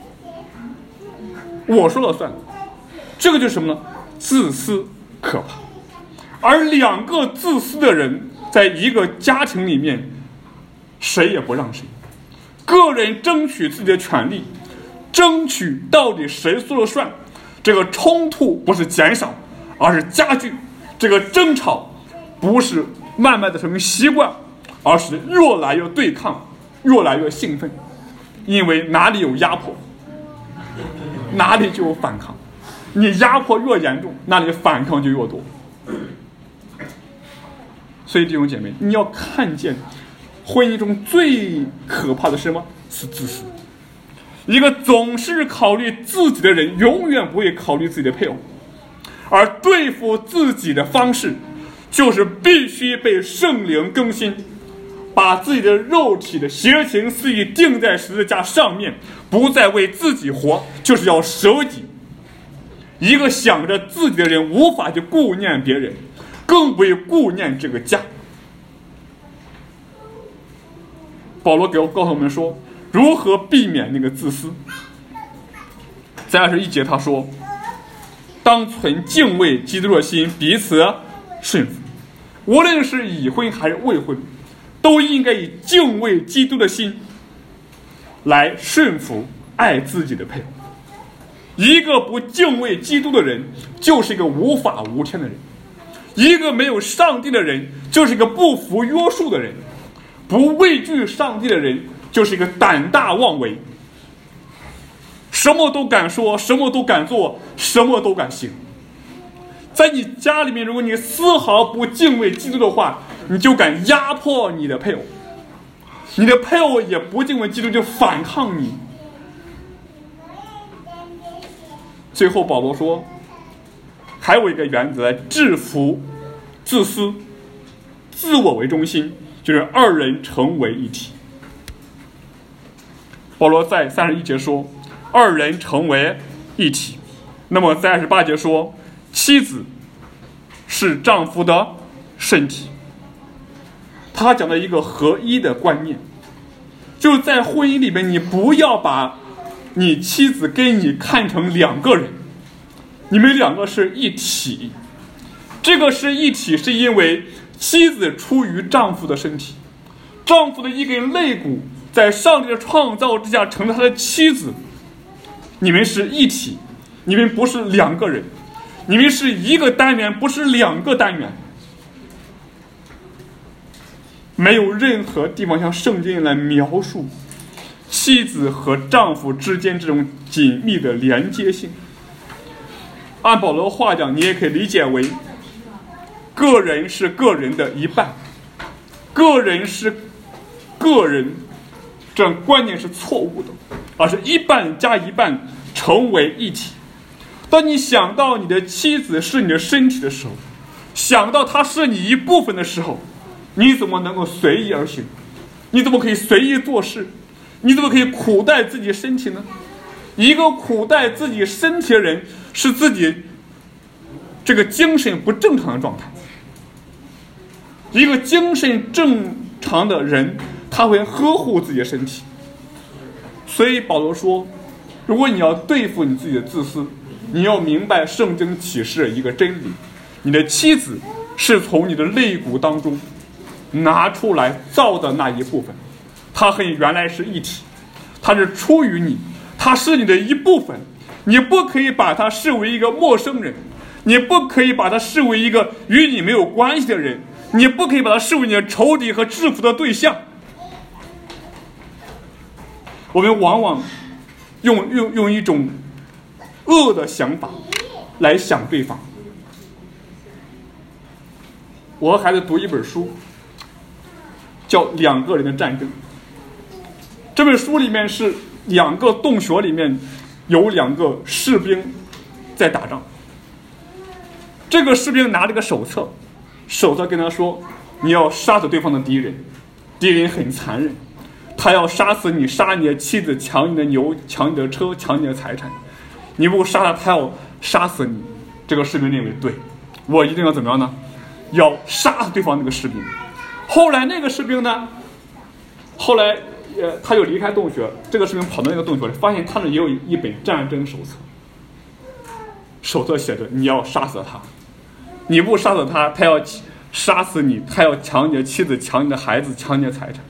我说了算，这个就是什么呢？自私可怕。而两个自私的人在一个家庭里面，谁也不让谁，个人争取自己的权利，争取到底谁说了算。这个冲突不是减少，而是加剧。这个争吵不是慢慢的成为习惯，而是越来越对抗，越来越兴奋。因为哪里有压迫，哪里就有反抗。你压迫越严重，那里反抗就越多。所以弟兄姐妹，你要看见婚姻中最可怕的是什么？是自私。一个总是考虑自己的人，永远不会考虑自己的配偶。而对付自己的方式，就是必须被圣灵更新，把自己的肉体的邪情私欲钉在十字架上面，不再为自己活，就是要舍己。一个想着自己的人无法去顾念别人，更不会顾念这个家。保罗给我告诉我们说，如何避免那个自私。在二十一节他说，当存敬畏基督的心，彼此顺服。无论是已婚还是未婚，都应该以敬畏基督的心来顺服爱自己的配偶。一个不敬畏基督的人，就是一个无法无天的人；一个没有上帝的人，就是一个不服约束的人；不畏惧上帝的人，就是一个胆大妄为，什么都敢说，什么都敢做，什么都敢行。在你家里面，如果你丝毫不敬畏基督的话，你就敢压迫你的配偶，你的配偶也不敬畏基督，就反抗你。最后保罗说，还有一个原则来制服自私，自我为中心，就是二人成为一体。保罗在三十一节说，二人成为一体。那么在二十八节说，妻子是丈夫的身体。他讲了一个合一的观念，就是在婚姻里面，你不要把你妻子跟你看成两个人，你们两个是一体。这个是一体，是因为妻子出于丈夫的身体，丈夫的一根肋骨在上帝的创造之下成了他的妻子。你们是一体，你们不是两个人，你们是一个单元，不是两个单元。没有任何地方像圣经来描述妻子和丈夫之间这种紧密的连接性。按保罗的话讲，你也可以理解为，个人是个人的一半，个人是个人，这种观念是错误的，而是一半加一半成为一体。当你想到你的妻子是你的身体的时候，想到她是你一部分的时候，你怎么能够随意而行？你怎么可以随意做事？你怎么可以苦待自己身体呢？一个苦待自己身体的人，是自己这个精神不正常的状态。一个精神正常的人，他会呵护自己的身体。所以保罗说，如果你要对付你自己的自私，你要明白圣经启示一个真理，你的妻子是从你的肋骨当中拿出来造的那一部分，它和你原来是一体，它是出于你，它是你的一部分。你不可以把它视为一个陌生人，你不可以把它视为一个与你没有关系的人，你不可以把它视为你的仇敌和制服的对象。我们往往用用用一种恶的想法来想对方。我和孩子读一本书，叫《两个人的战争》。这本书里面是两个洞穴里面有两个士兵在打仗。这个士兵拿了个手册，手册跟他说，你要杀死对方的敌人，敌人很残忍，他要杀死你，杀你的妻子，抢你的牛，抢你的车，抢你的财产。你不杀他，他要杀死你。这个士兵认为对， 我一定要怎么样呢？要杀死对方那个士兵。后来那个士兵呢，后来呃他就离开洞穴，这个士兵跑到那个洞穴里，发现他那也有一本战争手册，手册写着你要杀死他，你不杀死他，他要杀死你，他要抢你的妻子，抢你的孩子，抢你的财产。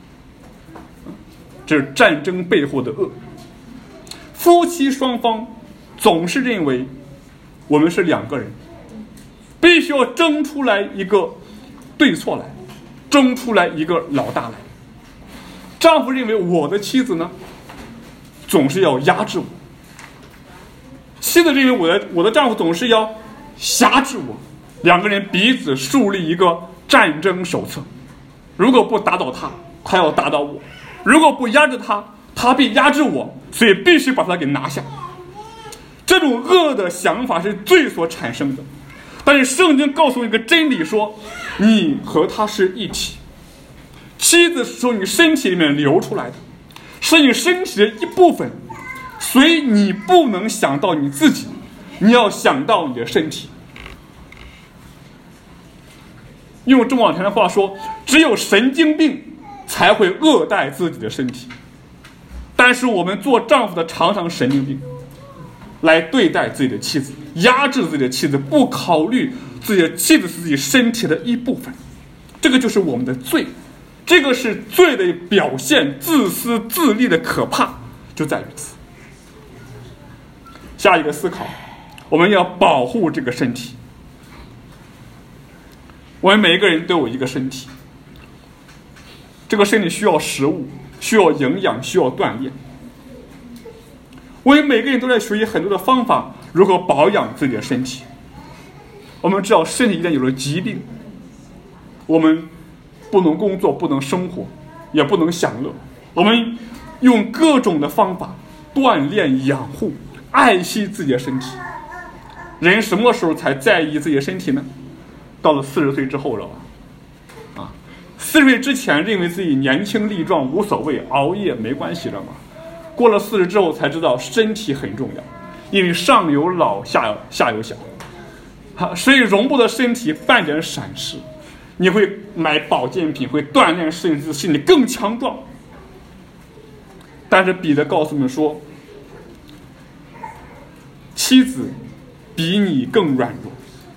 这是战争背后的恶。夫妻双方总是认为我们是两个人，必须要争出来一个对错来，争出来一个老大来。丈夫认为我的妻子呢总是要压制我，妻子认为我的我的丈夫总是要辖制我，两个人彼此树立一个战争手册。如果不打倒他，他要打倒我；如果不压制他，他必压制我，所以必须把他给拿下。这种恶的想法是罪所产生的。但是圣经告诉你一个真理，说你和他是一体，妻子是从你身体里面流出来的，是你身体的一部分，所以你不能想到你自己，你要想到你的身体。用郑广田的话说，只有神经病才会恶待自己的身体，但是我们做丈夫的常常神经病，来对待自己的妻子，压制自己的妻子，不考虑自己的妻子是自己身体的一部分。这个就是我们的罪，这个是罪的表现，自私自利的可怕就在于此。下一个思考，我们要保护这个身体。我们每一个人都有一个身体，这个身体需要食物，需要营养，需要锻炼。我们每个人都在学习很多的方法，如何保养自己的身体。我们知道身体一旦有了疾病，我们不能工作，不能生活，也不能享乐。我们用各种的方法锻炼养护，爱惜自己的身体。人什么时候才在意自己的身体呢？到了四十岁之后了吧？啊，四十岁之前认为自己年轻力壮无所谓，熬夜没关系了嘛。过了四十之后才知道身体很重要，因为上有老下下有小，啊，所以容不得身体半点闪失。你会买保健品，会锻炼身体，使你更强壮。但是彼得告诉我们说，妻子比你更软弱。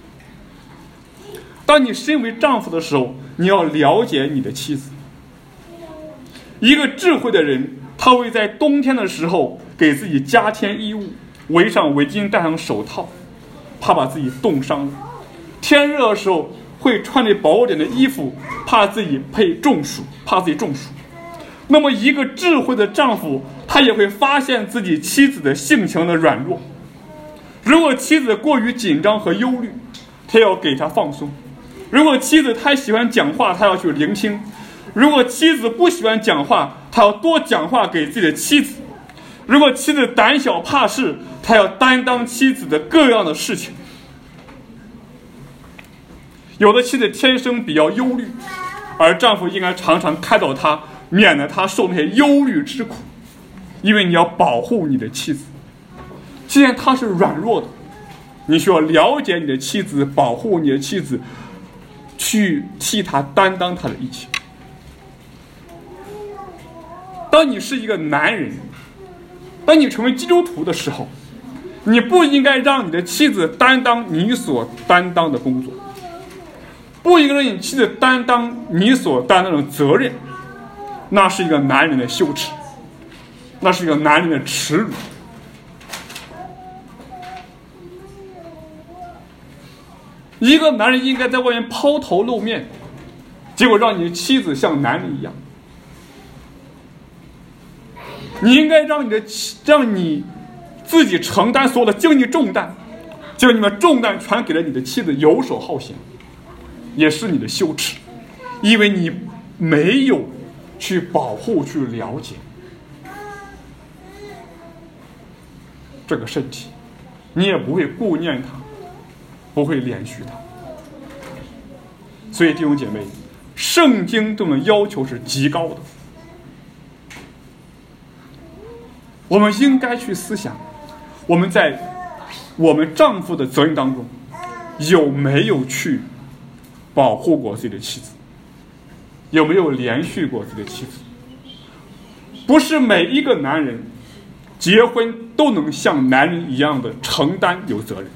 当你身为丈夫的时候，你要了解你的妻子。一个智慧的人，他会在冬天的时候给自己加添衣物，围上围巾，戴上手套，怕把自己冻伤了。天热的时候会穿着薄点的衣服，怕自己被中暑，怕自己中暑。那么一个智慧的丈夫，他也会发现自己妻子的性情的软弱。如果妻子过于紧张和忧虑，他要给她放松。如果妻子太喜欢讲话，他要去聆听；如果妻子不喜欢讲话，他要多讲话给自己的妻子；如果妻子胆小怕事，他要担当妻子的各样的事情。有的妻子天生比较忧虑，而丈夫应该常常开导她，免得她受那些忧虑之苦，因为你要保护你的妻子。既然她是软弱的，你需要了解你的妻子，保护你的妻子，去替她担当她的一切。当你是一个男人，当你成为基督徒的时候，你不应该让你的妻子担当你所担当的工作，不应该让你妻子担当你所担当的责任。那是一个男人的羞耻，那是一个男人的耻辱。一个男人应该在外面抛头露面，结果让你的妻子像男人一样。你应该让你的让你自己承担所有的经济重担，结果你把重担全给了你的妻子，游手好闲，也是你的羞耻，因为你没有去保护、去了解这个身体，你也不会顾念它，不会怜恤它。所以弟兄姐妹，圣经对我们的要求是极高的。我们应该去思想，我们在我们丈夫的责任当中， 有没有去保护过自己的妻子？有没有连续过自己的妻子？不是每一个男人结婚都能像男人一样的承担有责任。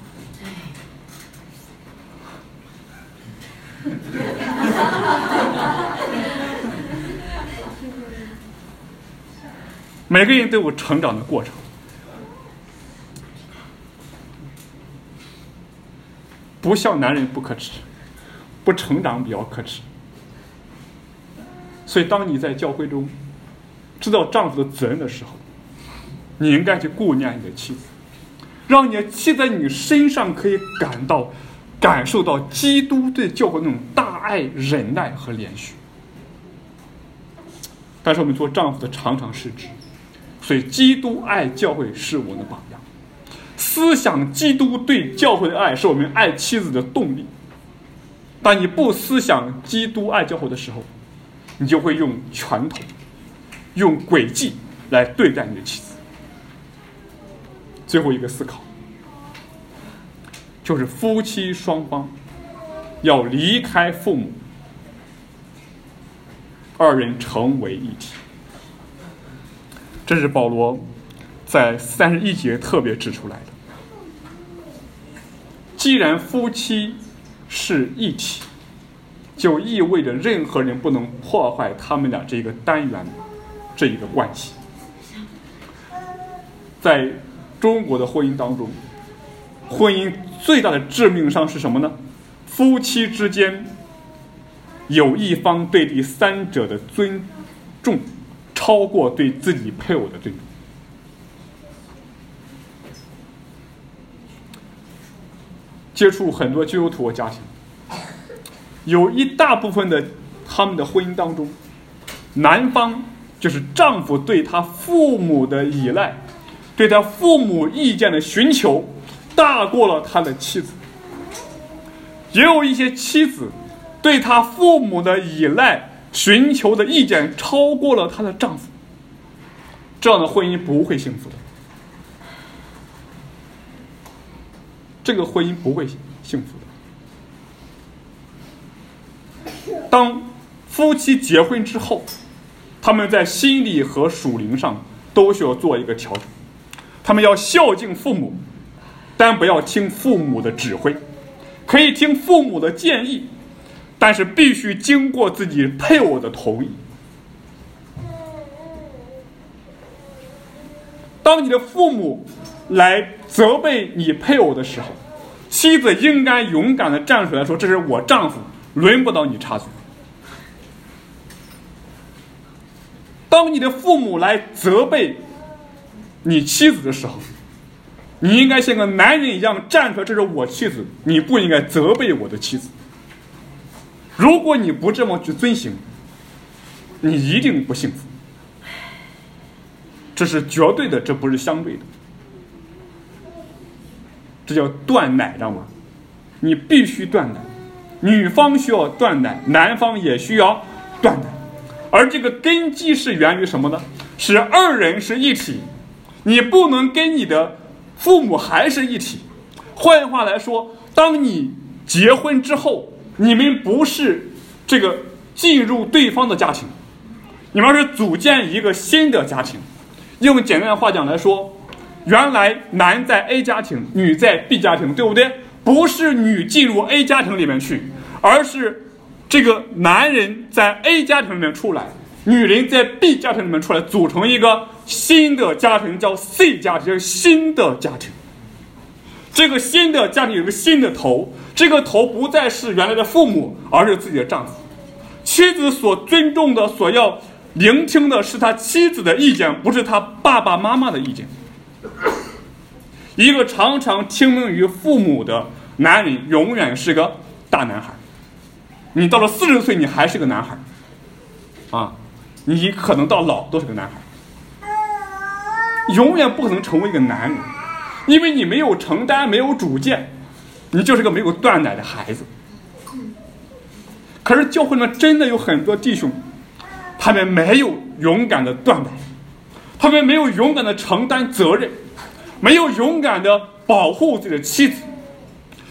每个人都有成长的过程，不像男人不可耻，不成长比较可耻。所以当你在教会中知道丈夫的责任的时候，你应该去顾念你的妻子，让你的妻子在你身上可以感到感受到基督对教会那种大爱、忍耐和连续。但是我们做丈夫的常常失职，所以基督爱教会是我们的榜样，思想基督对教会的爱是我们爱妻子的动力。当你不思想基督爱教会的时候，你就会用拳头、用诡计来对待你的妻子。最后一个思考就是夫妻双方要离开父母，二人成为一体。这是保罗在三十一节特别指出来的。既然夫妻是一体，就意味着任何人不能破坏他们俩这个单元这一个关系。在中国的婚姻当中，婚姻最大的致命伤是什么呢？夫妻之间有一方对第三者的尊重超过对自己配偶的尊重。接触很多基督徒家庭，有一大部分的他们的婚姻当中，男方就是丈夫对他父母的依赖，对他父母意见的寻求大过了他的妻子。也有一些妻子对他父母的依赖寻求的意见超过了他的丈夫，这样的婚姻不会幸福的。这个婚姻不会幸福的。当夫妻结婚之后，他们在心理和属灵上都需要做一个调整。他们要孝敬父母，但不要听父母的指挥，可以听父母的建议，但是必须经过自己配偶的同意。当你的父母来责备你配偶的时候，妻子应该勇敢地站出来说，这是我丈夫，轮不到你插嘴。当你的父母来责备你妻子的时候，你应该像个男人一样站出来，这是我妻子，你不应该责备我的妻子。如果你不这么去遵行，你一定不幸福。这是绝对的，这不是相对的。这叫断奶，知道吗？你必须断奶，女方需要断奶，男方也需要断奶。而这个根基是源于什么呢？是二人是一体，你不能跟你的父母还是一体。换话来说，当你结婚之后，你们不是这个进入对方的家庭，你们是组建一个新的家庭。用简单的话讲来说，原来男在 A 家庭，女在 B 家庭，对不对？不是女进入 A 家庭里面去，而是这个男人在 A 家庭里面出来，女人在 B 家庭里面出来，组成一个新的家庭，叫 C 家庭，新的家庭。这个新的家庭有个新的头，这个头不再是原来的父母，而是自己的丈夫。妻子所尊重的，所要聆听的是他妻子的意见，不是他爸爸妈妈的意见。一个常常听命于父母的男人永远是个大男孩。你到了四十岁你还是个男孩啊，你可能到老都是个男孩，永远不可能成为一个男人，因为你没有承担，没有主见，你就是个没有断奶的孩子。可是教会里面真的有很多弟兄，他们没有勇敢的断奶，他们没有勇敢的承担责任，没有勇敢的保护自己的妻子，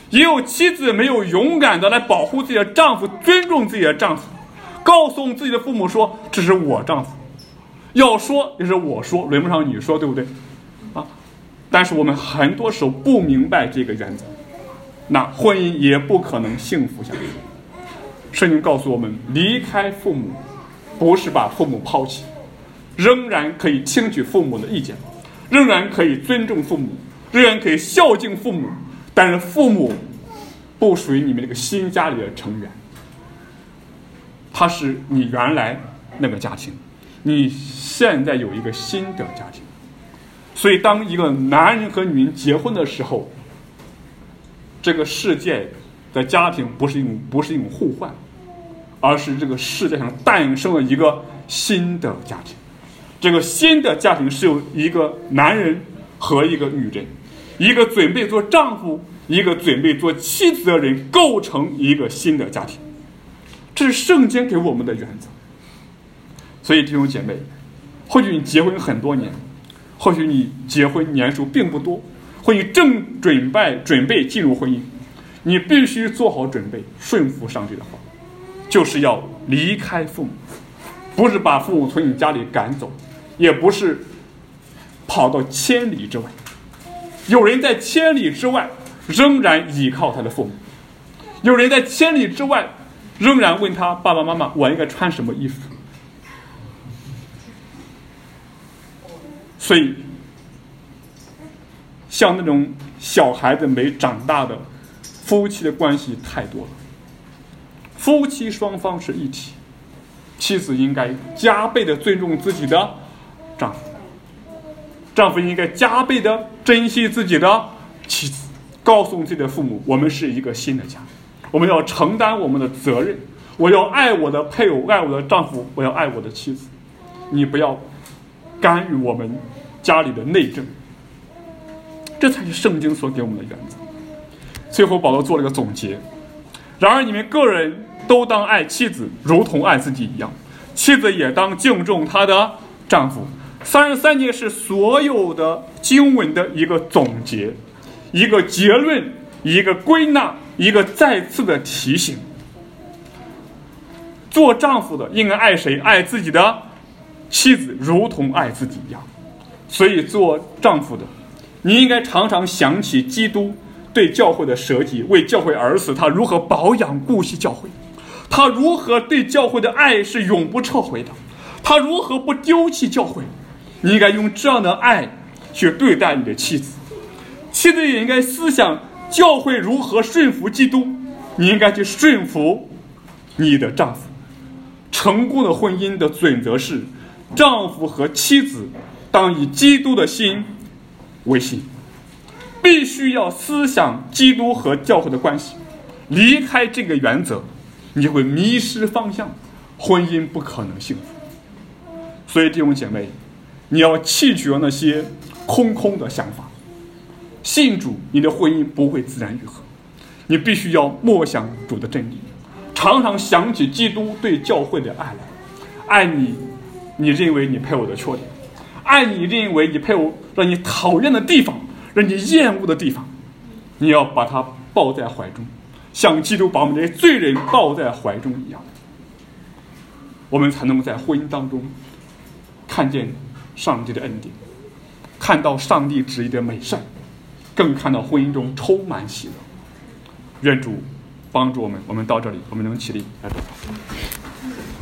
也有妻子没有勇敢的来保护自己的丈夫，尊重自己的丈夫，告诉自己的父母说这是我丈夫，要说也是我说，轮不上你说，对不对啊？但是我们很多时候不明白这个原则，那婚姻也不可能幸福下去。圣经告诉我们，离开父母不是把父母抛弃，仍然可以听取父母的意见，仍然可以尊重父母，仍然可以孝敬父母，但是父母不属于你们这个新家里的成员，他是你原来那个家庭，你现在有一个新的家庭。所以当一个男人和女人结婚的时候，这个世界的家庭不是一种不是一种互换，而是这个世界上诞生了一个新的家庭。这个新的家庭是由一个男人和一个女人，一个准备做丈夫，一个准备做妻子的人，构成一个新的家庭。这是圣经给我们的原则。所以弟兄姐妹，或许你结婚很多年，或许你结婚年数并不多，或许正准备准备进入婚姻，你必须做好准备，顺服上帝的话，就是要离开父母，不是把父母从你家里赶走，也不是跑到千里之外。有人在千里之外仍然依靠他的父母，有人在千里之外仍然问他爸爸妈妈，我应该穿什么衣服。所以像那种小孩子没长大的夫妻的关系太多了。夫妻双方是一体，妻子应该加倍的尊重自己的丈夫，丈夫应该加倍的珍惜自己的妻子，告诉自己的父母，我们是一个新的家，我们要承担我们的责任，我要爱我的配偶，爱我的丈夫，我要爱我的妻子，你不要干预我们家里的内政。这才是圣经所给我们的原则。最后保罗做了一个总结，然而你们个人都当爱妻子如同爱自己一样，妻子也当敬重她的丈夫。三十三节是所有的经文的一个总结，一个结论，一个归纳，一个再次的提醒。做丈夫的应该爱谁？爱自己的妻子如同爱自己一样。所以做丈夫的，你应该常常想起基督对教会的舍己，为教会而死，他如何保养顾惜教会，他如何对教会的爱是永不撤回的，他如何不丢弃教会。你应该用这样的爱去对待你的妻子。妻子也应该思想教会如何顺服基督，你应该去顺服你的丈夫。成功的婚姻的准则是，丈夫和妻子当以基督的心为心，必须要思想基督和教会的关系。离开这个原则，你就会迷失方向，婚姻不可能幸福。所以弟兄姐妹，你要弃绝那些空空的想法，信主，你的婚姻不会自然愈合。你必须要默想主的真理，常常想起基督对教会的爱来，爱你你认为你配偶的缺点，爱你认为你配偶让你讨厌的地方，让你厌恶的地方，你要把他抱在怀中，像基督把我们这些罪人抱在怀中一样，我们才能在婚姻当中看见上帝的恩典，看到上帝旨意的美善，更看到婚姻中充满喜乐。愿主帮助我们，我们到这里，我们能起立来祷告。